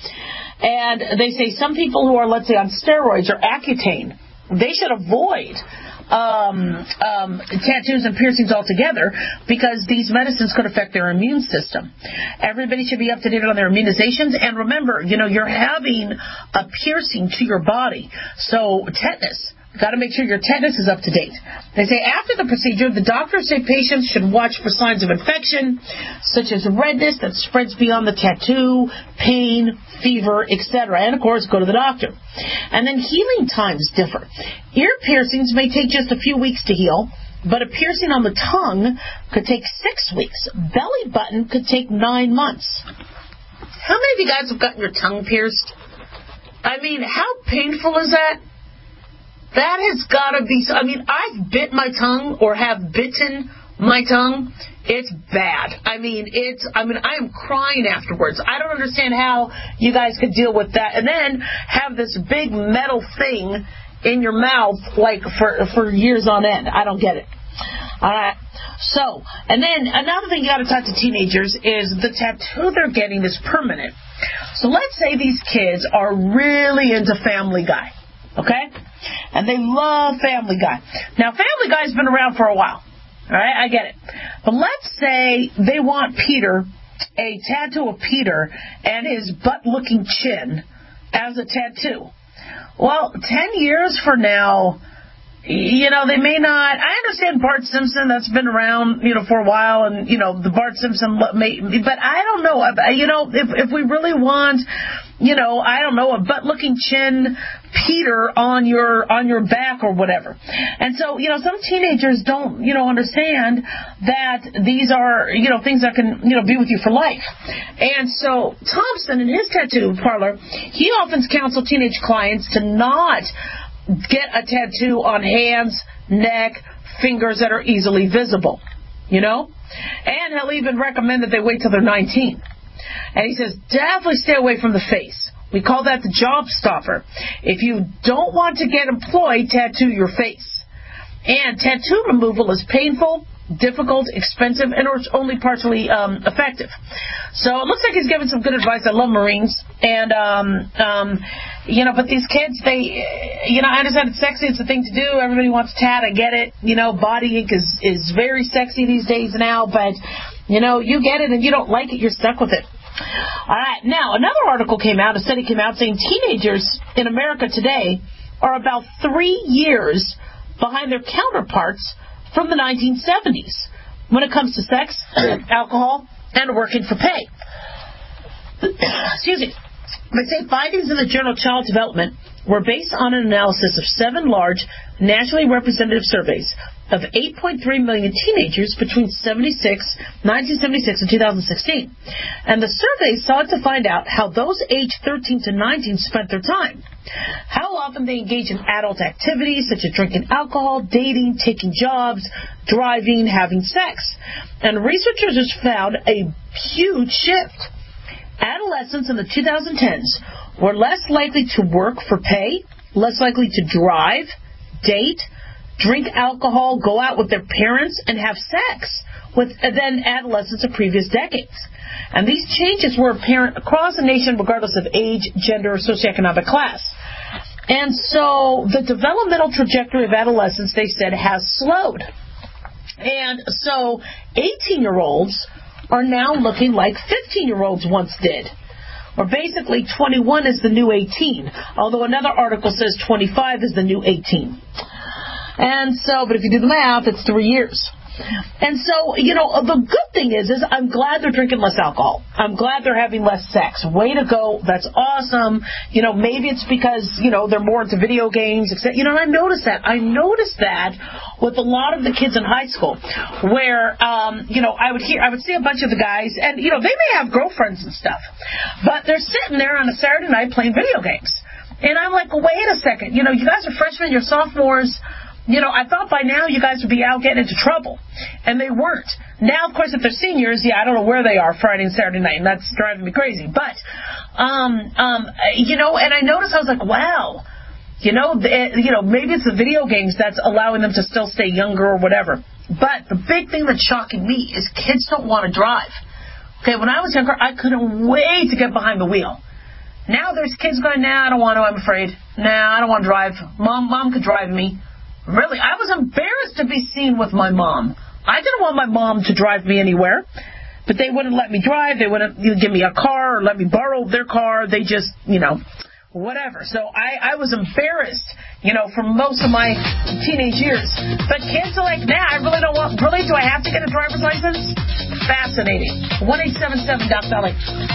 And they say some people who are, let's say, on steroids or Accutane, they should avoid Um, um, tattoos and piercings altogether because these medicines could affect their immune system. Everybody should be up to date on their immunizations. And remember, you know, you're having a piercing to your body. So tetanus. Got to make sure your tetanus is up to date. They say after the procedure, the doctors say patients should watch for signs of infection, such as redness that spreads beyond the tattoo, pain, fever, et cetera. And, of course, go to the doctor. And then healing times differ. Ear piercings may take just a few weeks to heal, but a piercing on the tongue could take six weeks. Belly button could take nine months. How many of you guys have gotten your tongue pierced? I mean, how painful is that? That has got to be, I mean, I've bit my tongue or have bitten my tongue. It's bad. I mean, it's, I mean, I am crying afterwards. I don't understand how you guys could deal with that and then have this big metal thing in your mouth, like, for, for years on end. I don't get it. All right. So, and then another thing you got to talk to teenagers is the tattoo they're getting is permanent. So let's say these kids are really into Family Guy. Okay? And they love Family Guy. Now, Family Guy's been around for a while. All right? I get it. But let's say they want Peter, a tattoo of Peter and his butt-looking chin as a tattoo. Well, ten years from now, you know, they may not. I understand Bart Simpson. That's been around, you know, for a while, and you know, the Bart Simpson may. But I don't know. You know, if if we really want, you know, I don't know, a butt-looking chin Peter on your on your back or whatever. And so, you know, some teenagers don't, you know, understand that these are, you know, things that can, you know, be with you for life. And so Thompson, in his tattoo parlor, he often counsels teenage clients to not get a tattoo on hands, neck, fingers that are easily visible, you know? And he'll even recommend that they wait till they're nineteen. And he says, definitely stay away from the face. We call that the job stopper. If you don't want to get employed, tattoo your face. And tattoo removal is painful, difficult, expensive, and it's only partially um, effective. So it looks like he's giving some good advice. I love Marines. And, um, um, you know, but these kids, they, you know, I understand it's sexy. It's the thing to do. Everybody wants tat. I get it. You know, body ink is, is very sexy these days now. But, you know, you get it and you don't like it, you're stuck with it. All right. Now, another article came out, a study came out saying teenagers in America today are about three years behind their counterparts from the nineteen seventies when it comes to sex, alcohol, and working for pay. Excuse me. They say findings in the journal Child Development were based on an analysis of seven large, nationally representative surveys of eight point three million teenagers between nineteen seventy-six and two thousand sixteen. And the survey sought to find out how those aged thirteen to nineteen spent their time, how often they engage in adult activities such as drinking alcohol, dating, taking jobs, driving, having sex. And researchers found a huge shift. Adolescents in the twenty tens were less likely to work for pay, less likely to drive, date, drink alcohol, go out with their parents, and have sex with than adolescents of previous decades. And these changes were apparent across the nation regardless of age, gender, or socioeconomic class. And so the developmental trajectory of adolescence, they said, has slowed. And so eighteen-year-olds are now looking like fifteen-year-olds once did. Or basically twenty-one is the new eighteen, although another article says twenty-five is the new eighteen. And so, but if you do the math, it's three years. And so, you know, the good thing is, is I'm glad they're drinking less alcohol. I'm glad they're having less sex. Way to go. That's awesome. You know, maybe it's because, you know, they're more into video games, et cetera. You know, and I noticed that. I noticed that with a lot of the kids in high school where, um, you know, I would hear, I would see a bunch of the guys and, you know, they may have girlfriends and stuff, but they're sitting there on a Saturday night playing video games. And I'm like, wait a second. You know, you guys are freshmen, you're sophomores. You know, I thought by now you guys would be out getting into trouble. And they weren't. Now, of course, if they're seniors, yeah, I don't know where they are Friday and Saturday night, and that's driving me crazy. But, um, um, you know, and I noticed, I was like, wow, you know, the, you know, maybe it's the video games that's allowing them to still stay younger or whatever. But the big thing that's shocking me is kids don't want to drive. Okay, when I was younger, I couldn't wait to get behind the wheel. Now there's kids going, nah, I don't want to, I'm afraid. Nah, I don't want to drive. Mom, mom could drive me. Really, I was embarrassed to be seen with my mom. I didn't want my mom to drive me anywhere, but they wouldn't let me drive. They wouldn't give me a car or let me borrow their car. They just, you know, whatever. So I, I was embarrassed, you know, for most of my teenage years. But kids are like, nah, I really don't want, really, do I have to get a driver's license? Fascinating. one eight seven seven Doc Dolly.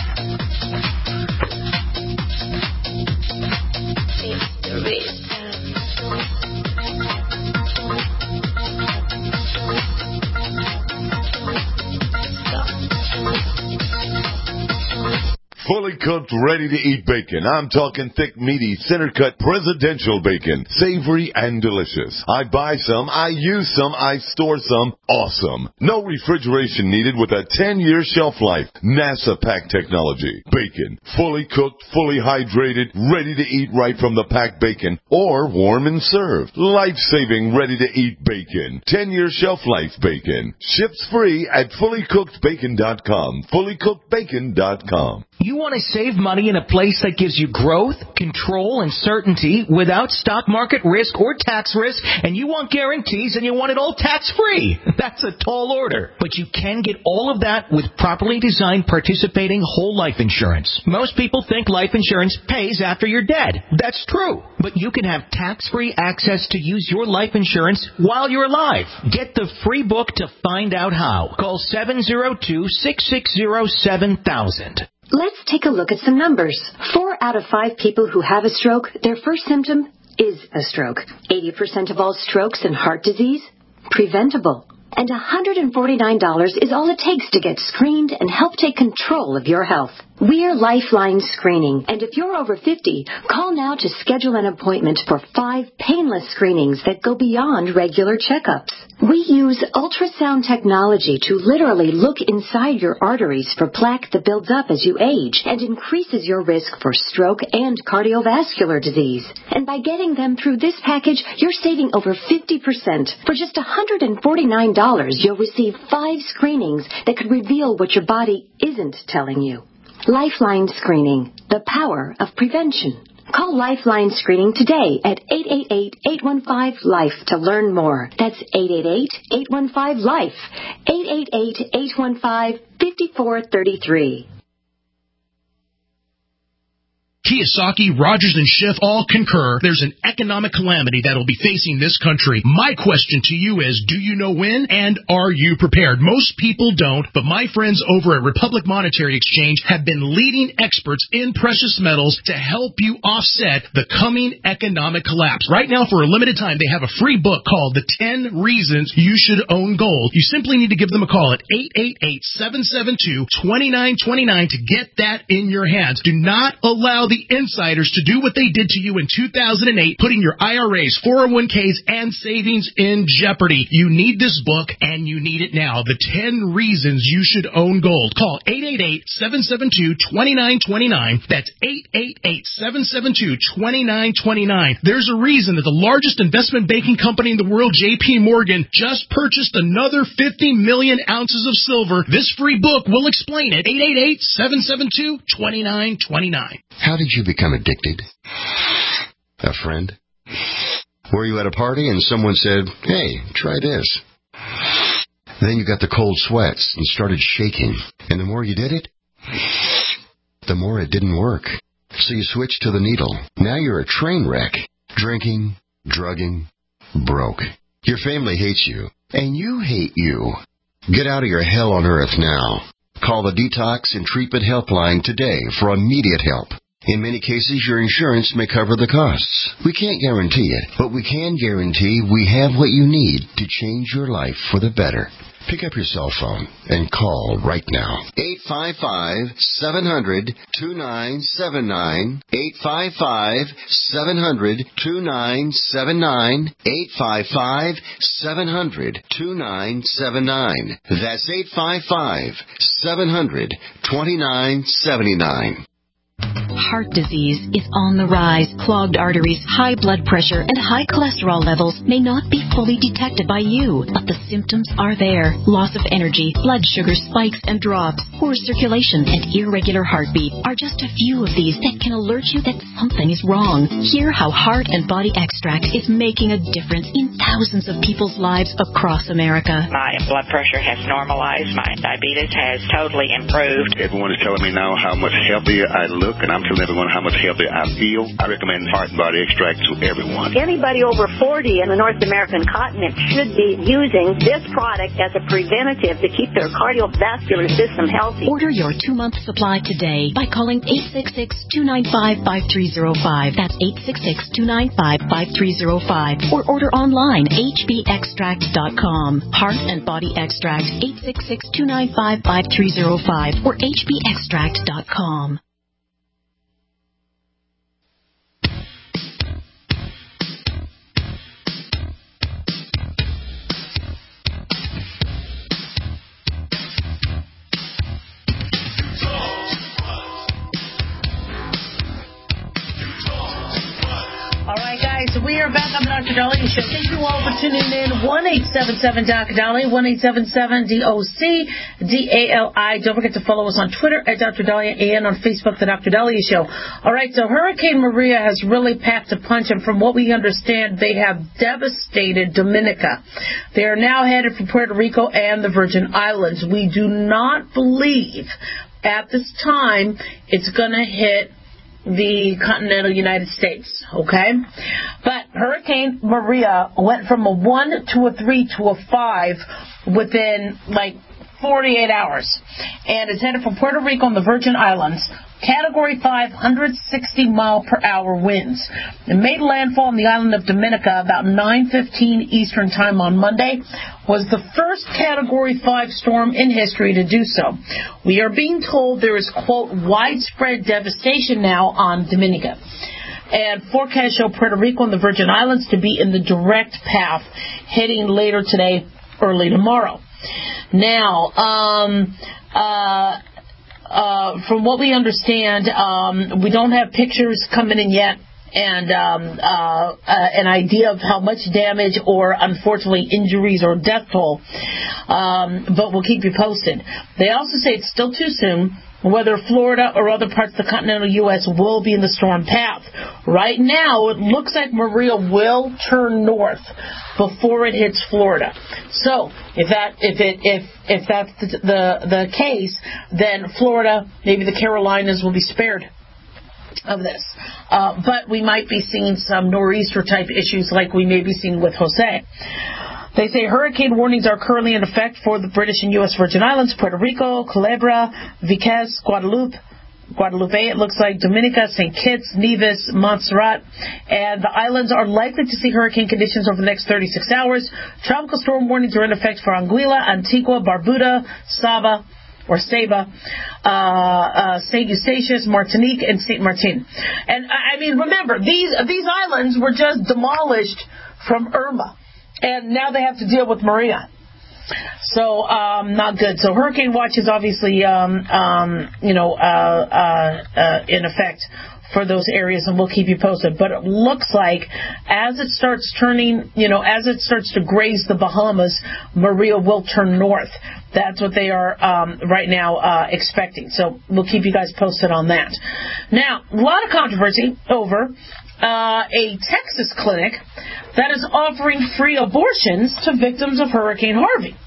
Fully cooked, ready-to-eat bacon. I'm talking thick, meaty, center-cut presidential bacon. Savory and delicious. I buy some, I use some, I store some. Awesome. No refrigeration needed with a ten-year shelf life. NASA pack technology. Bacon. Fully cooked, fully hydrated, ready to eat right from the packed bacon. Or warm and served. Life-saving, ready-to-eat bacon. ten-year shelf life bacon. Ships free at fully cooked bacon dot com. fully cooked bacon dot com. You want a save money in a place that gives you growth, control, and certainty without stock market risk or tax risk, and you want guarantees and you want it all tax-free. That's a tall order. But you can get all of that with properly designed participating whole life insurance. Most people think life insurance pays after you're dead. That's true. But you can have tax-free access to use your life insurance while you're alive. Get the free book to find out how. Call seven zero two, six six zero, seven thousand. Let's take a look at some numbers. Four out of five people who have a stroke, their first symptom is a stroke. eighty percent of all strokes and heart disease, preventable. And one hundred forty-nine dollars is all it takes to get screened and help take control of your health. We're Lifeline Screening, and if you're over fifty, call now to schedule an appointment for five painless screenings that go beyond regular checkups. We use ultrasound technology to literally look inside your arteries for plaque that builds up as you age and increases your risk for stroke and cardiovascular disease. And by getting them through this package, you're saving over fifty percent. For just one hundred forty-nine dollars, you'll receive five screenings that could reveal what your body isn't telling you. Lifeline Screening, the power of prevention. Call Lifeline Screening today at eight eight eight, eight one five, LIFE to learn more. That's eight eight eight, eight one five, LIFE. eight eight eight, eight one five, five four three three. Kiyosaki, Rogers, and Schiff all concur there's an economic calamity that will be facing this country. My question to you is, do you know when, and are you prepared? Most people don't, but my friends over at Republic Monetary Exchange have been leading experts in precious metals to help you offset the coming economic collapse. Right now, for a limited time, they have a free book called The ten Reasons You Should Own Gold. You simply need to give them a call at eight eight eight, seven seven two, two nine two nine to get that in your hands. Do not allow the insiders to do what they did to you in two thousand eight, putting your I R As, four oh one k's, and savings in jeopardy. You need this book, and you need it now. The ten Reasons You Should Own Gold. Call eight eight eight, seven seven two, two nine two nine. That's eight eight eight, seven seven two, two nine two nine. There's a reason that the largest investment banking company in the world, J P Morgan, just purchased another fifty million ounces of silver. This free book will explain it. eight eight eight, seven seven two, two nine two nine. How did you become addicted? A friend? Were you at a party and someone said, hey, try this? Then you got the cold sweats and started shaking. And the more you did it, the more it didn't work. So you switched to the needle. Now you're a train wreck. Drinking, drugging, broke. Your family hates you. And you hate you. Get out of your hell on earth now. Call the Detox and Treatment Helpline today for immediate help. In many cases, your insurance may cover the costs. We can't guarantee it, but we can guarantee we have what you need to change your life for the better. Pick up your cell phone and call right now. eight five five, seven hundred, two nine seven nine. eight five five, seven hundred, two nine seven nine. eight five five, seven hundred, two nine seven nine. That's eight five five, seven hundred, two nine seven nine. Heart disease is on the rise. Clogged arteries, high blood pressure, and high cholesterol levels may not be fully detected by you, but the symptoms are there. Loss of energy, blood sugar spikes and drops, poor circulation, and irregular heartbeat are just a few of these that can alert you that something is wrong. Hear how Heart and Body Extract is making a difference in thousands of people's lives across America. My blood pressure has normalized. My diabetes has totally improved. Everyone is telling me now how much healthier I look, and I'm telling everyone how much healthier I feel. I recommend Heart and Body Extract to everyone. Anybody over forty in the North American continent should be using this product as a preventative to keep their cardiovascular system healthy. Order your two-month supply today by calling eight six six, two nine five, five three zero five. That's eight six six, two nine five, five three zero five. Or order online, h b extract dot com. Heart and Body Extract, eight six six, two nine five, five three zero five or h b extract dot com. We are back. I'm Doctor Dahlia Show. Thank you all for tuning in. one eight seven seven D O C Dahlia, one eight seven seven D O C D A L I. Don't forget to follow us on Twitter at Doctor Dahlia and on Facebook, The Doctor Dahlia Show. All right, so Hurricane Maria has really packed a punch, and from what we understand, they have devastated Dominica. They are now headed for Puerto Rico and the Virgin Islands. We do not believe at this time it's going to hit the continental United States, okay? But Hurricane Maria went from a one to a three to a five within, like, forty-eight hours. And it's headed from Puerto Rico and the Virgin Islands. Category five, one hundred sixty mile per hour winds. It made landfall on the island of Dominica about nine fifteen Eastern Time on Monday. Was the first Category five storm in history to do so. We are being told there is, quote, widespread devastation now on Dominica. And forecasts show Puerto Rico and the Virgin Islands to be in the direct path, heading later today, early tomorrow. Now, um, uh, uh, from what we understand, um, we don't have pictures coming in yet and um, uh, uh, an idea of how much damage or, unfortunately, injuries or death toll, um, but we'll keep you posted. They also say it's still too soon whether Florida or other parts of the continental U S will be in the storm path. Right now, it looks like Maria will turn north before it hits Florida. So, if that if it if if that's the the, the case, then Florida, maybe the Carolinas, will be spared of this. Uh, but we might be seeing some nor'easter type issues like we may be seeing with Jose. They say hurricane warnings are currently in effect for the British and U S Virgin Islands, Puerto Rico, Culebra, Vieques, Guadalupe, Guadalupe, it looks like, Dominica, Saint Kitts, Nevis, Montserrat, and the islands are likely to see hurricane conditions over the next thirty-six hours. Tropical storm warnings are in effect for Anguilla, Antigua, Barbuda, Saba, or Saba, uh, uh, Saint Eustatius, Martinique, and Saint Martin. And, I mean, remember, these these islands were just demolished from Irma. And now they have to deal with Maria. So, um, not good. So hurricane watch is obviously, um, um, you know, uh, uh, uh, in effect for those areas, and we'll keep you posted. But it looks like as it starts turning, you know, as it starts to graze the Bahamas, Maria will turn north. That's what they are um, right now uh, expecting. So we'll keep you guys posted on that. Now, a lot of controversy over Uh, a Texas clinic that is offering free abortions to victims of Hurricane Harvey.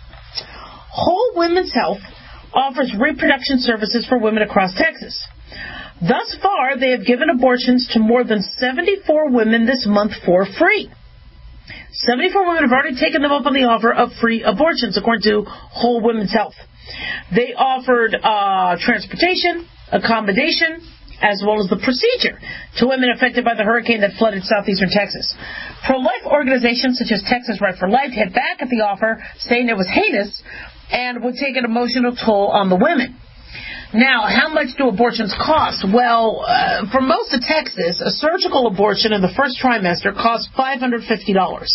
Whole Women's Health offers reproduction services for women across Texas. Thus far, they have given abortions to more than seventy-four women this month for free. seventy-four women have already taken them up on the offer of free abortions, according to Whole Women's Health. They offered uh, transportation, accommodation, as well as the procedure to women affected by the hurricane that flooded southeastern Texas. Pro-life organizations such as Texas Right for Life hit back at the offer, saying it was heinous and would take an emotional toll on the women. Now, how much do abortions cost? Well, uh, for most of Texas, a surgical abortion in the first trimester costs five hundred fifty dollars.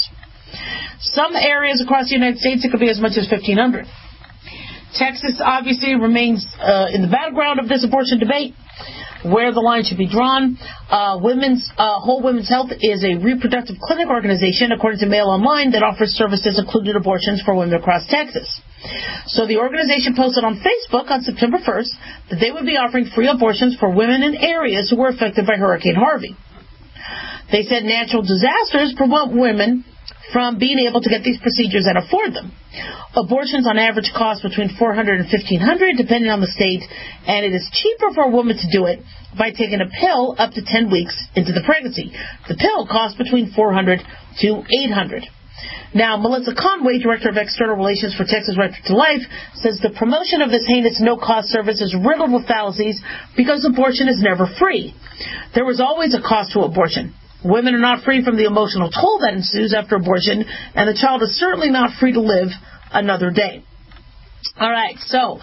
Some areas across the United States, it could be as much as fifteen hundred dollars. Texas obviously remains uh, in the battleground of this abortion debate, where the line should be drawn. Uh, women's uh, Whole Women's Health is a reproductive clinic organization, according to Mail Online, that offers services including abortions for women across Texas. So the organization posted on Facebook on September first that they would be offering free abortions for women in areas who were affected by Hurricane Harvey. They said natural disasters prevent women from being able to get these procedures and afford them. Abortions on average cost between four hundred dollars and fifteen hundred dollars, depending on the state, and it is cheaper for a woman to do it by taking a pill up to ten weeks into the pregnancy. The pill costs between four hundred dollars to eight hundred dollars. Now, Melissa Conway, Director of External Relations for Texas Right to Life, says the promotion of this heinous no-cost service is riddled with fallacies because abortion is never free. There was always a cost to abortion. Women are not free from the emotional toll that ensues after abortion, and the child is certainly not free to live another day. All right, so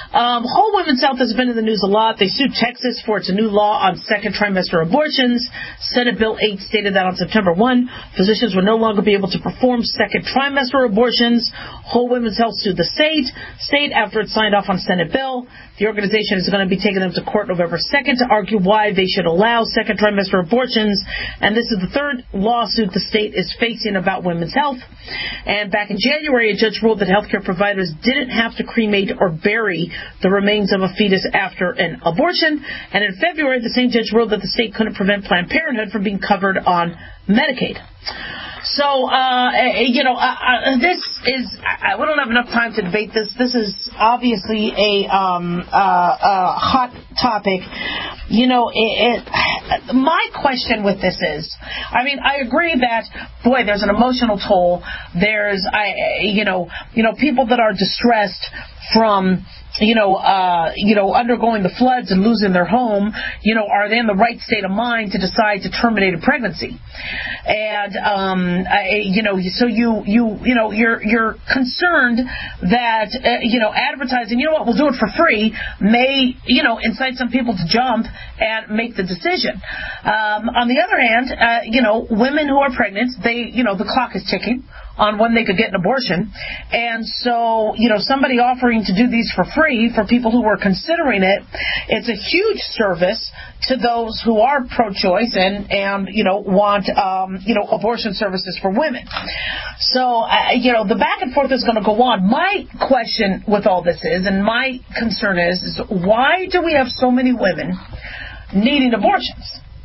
Um, Whole Women's Health has been in the news a lot. They sued Texas for its new law on second trimester abortions. Senate Bill eight stated that on September first, physicians would no longer be able to perform second trimester abortions. Whole Women's Health sued the state, state after it signed off on Senate bill. The organization is going to be taking them to court November second to argue why they should allow second trimester abortions. And this is the third lawsuit the state is facing about women's health. And back in January, a judge ruled that healthcare providers didn't have to cremate or bury the remains of a fetus after an abortion. And in February, the same judge ruled that the state couldn't prevent Planned Parenthood from being covered on Medicaid. So, uh, you know, uh, uh, this is, uh, we don't have enough time to debate this. This is obviously a um, uh, uh, hot topic. You know, it, it, my question with this is, I mean, I agree that, boy, there's an emotional toll. There's, I, you know, you know, people that are distressed from, you know, uh, you know, undergoing the floods and losing their home, you know, are they in the right state of mind to decide to terminate a pregnancy? And, um, I, you know, so you, you, you know, you're, you're concerned that, uh, you know, advertising, you know what, we'll do it for free, may, you know, incite some people to jump and make the decision. Um, on the other hand, uh, you know, women who are pregnant, they, you know, the clock is ticking on when they could get an abortion. And so, you know, somebody offering to do these for free for people who are considering it, it's a huge service to those who are pro-choice and, and you know, want, um, you know, abortion services for women. So, uh, you know, the back and forth is going to go on. My question with all this is, and my concern is, is why do we have so many women needing abortions?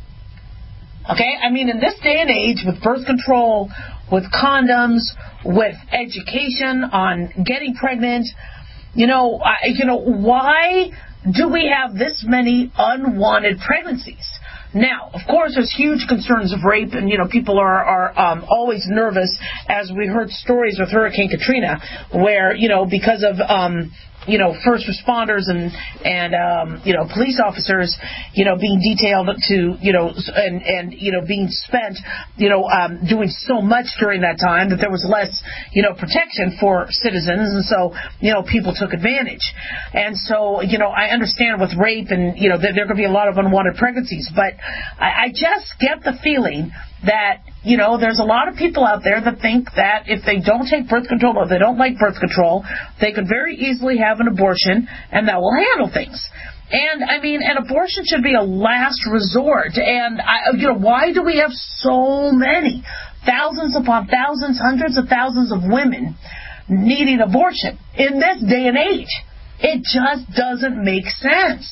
Okay, I mean, in this day and age, with birth control, with condoms, with education on getting pregnant, you know, I, you know, why do we have this many unwanted pregnancies? Now, of course, there's huge concerns of rape, and, you know, people are, are um, always nervous, as we heard stories with Hurricane Katrina, where, you know, because of, um, you know, first responders and, and um, you know, police officers, you know, being detailed to, you know, and, and you know, being spent, you know, um, doing so much during that time that there was less, you know, protection for citizens, and so, you know, people took advantage. And so, you know, I understand with rape and, you know, there, there could be a lot of unwanted pregnancies, but I, I just get the feeling that, you know, there's a lot of people out there that think that if they don't take birth control or they don't like birth control, they could very easily have an abortion and that will handle things. And, I mean, an abortion should be a last resort. And, I, you know, why do we have so many, thousands upon thousands, hundreds of thousands of women needing abortion in this day and age? It just doesn't make sense.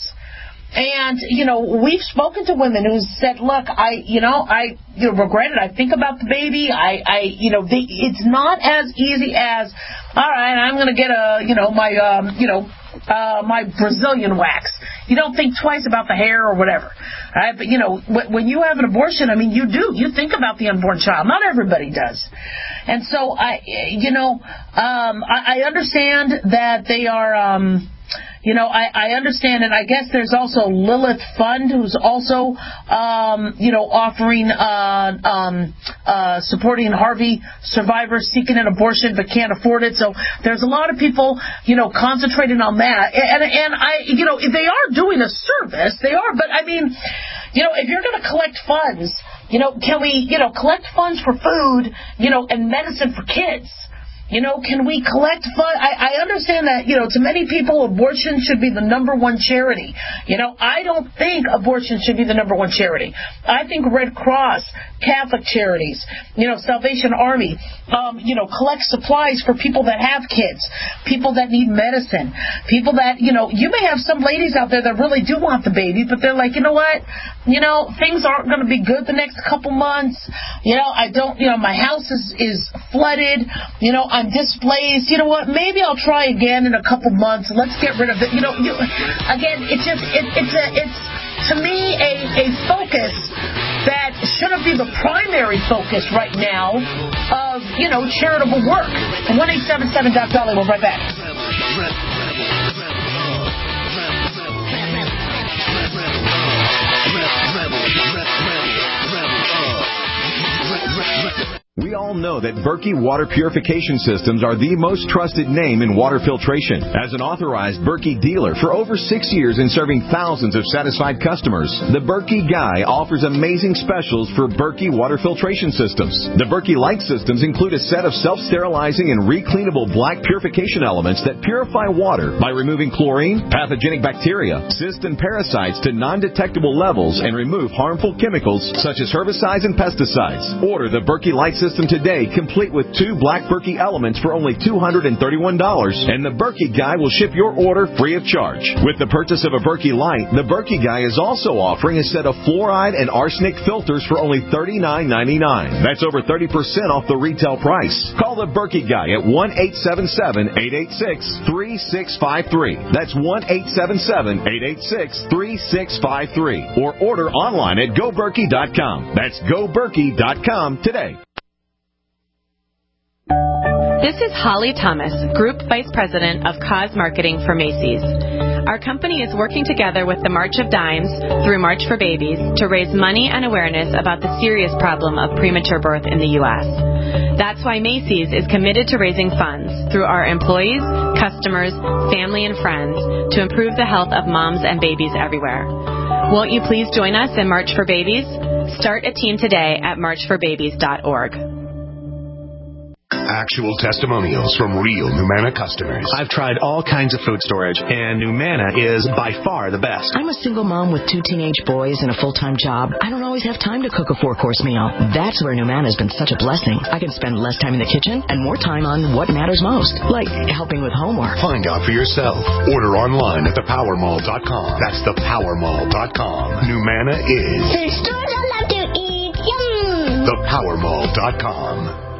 And, you know, we've spoken to women who said, look, I, you know, I you know, regret it. I think about the baby. I, I you know, they, it's not as easy as, all right, I'm going to get a, you know, my, um, you know, uh, my Brazilian wax. You don't think twice about the hair or whatever. All right? But, you know, when you have an abortion, I mean, you do. You think about the unborn child. Not everybody does. And so, I, you know, um, I, I understand that they are, um, You know, I, I understand, and I guess there's also Lilith Fund, who's also, um, you know, offering, uh, um, uh, supporting Harvey survivors seeking an abortion but can't afford it. So there's a lot of people, you know, concentrating on that. And, and I, you know, they are doing a service. They are, but I mean, you know, if you're going to collect funds, you know, can we, you know, collect funds for food, you know, and medicine for kids? You know, can we collect funds? I, I understand that, you know, to many people, abortion should be the number one charity. You know, I don't think abortion should be the number one charity. I think Red Cross, Catholic charities, you know, Salvation Army, um, you know, collect supplies for people that have kids, people that need medicine, people that, you know, you may have some ladies out there that really do want the baby, but they're like, you know what, you know, things aren't going to be good the next couple months. You know, I don't, you know, my house is, is flooded. You know, I'm displaced. You know what? Maybe I'll try again in a couple months. Let's get rid of it. You know, you, again, it's just it, it's a it's to me a a focus that shouldn't be the primary focus right now of, you know, charitable work. one eight seven seven Doc Dolly. We'll be right back. We We all know that Berkey Water Purification Systems are the most trusted name in water filtration. As an authorized Berkey dealer for over six years and serving thousands of satisfied customers, the Berkey Guy offers amazing specials for Berkey Water Filtration Systems. The Berkey Light Systems include a set of self-sterilizing and recleanable black purification elements that purify water by removing chlorine, pathogenic bacteria, cysts, and parasites to non-detectable levels and remove harmful chemicals such as herbicides and pesticides. Order the Berkey Light System today, complete with two black Berkey elements for only two hundred thirty-one dollars, and the Berkey Guy will ship your order free of charge. With the purchase of a Berkey Light, the Berkey Guy is also offering a set of fluoride and arsenic filters for only thirty-nine ninety-nine. That's over thirty percent off the retail price. Call the Berkey Guy at one eight seven seven, eight eight six, three six five three. That's one eight seven seven, eight eight six, three six five three. Or order online at go berkey dot com. That's go berkey dot com today. This is Holly Thomas, Group Vice President of Cause Marketing for Macy's. Our company is working together with the March of Dimes through March for Babies to raise money and awareness about the serious problem of premature birth in the U S. That's why Macy's is committed to raising funds through our employees, customers, family, and friends to improve the health of moms and babies everywhere. Won't you please join us in March for Babies? Start a team today at march for babies dot org. Actual testimonials from real Numanna customers. I've tried all kinds of food storage, and Numanna is by far the best. I'm a single mom with two teenage boys and a full-time job. I don't always have time to cook a four-course meal. That's where Numanna has been such a blessing. I can spend less time in the kitchen and more time on what matters most, like helping with homework. Find out for yourself. Order online at the power mall dot com. That's the power mall dot com. Numanna is The stores I love to eat. Yum! the power mall dot com.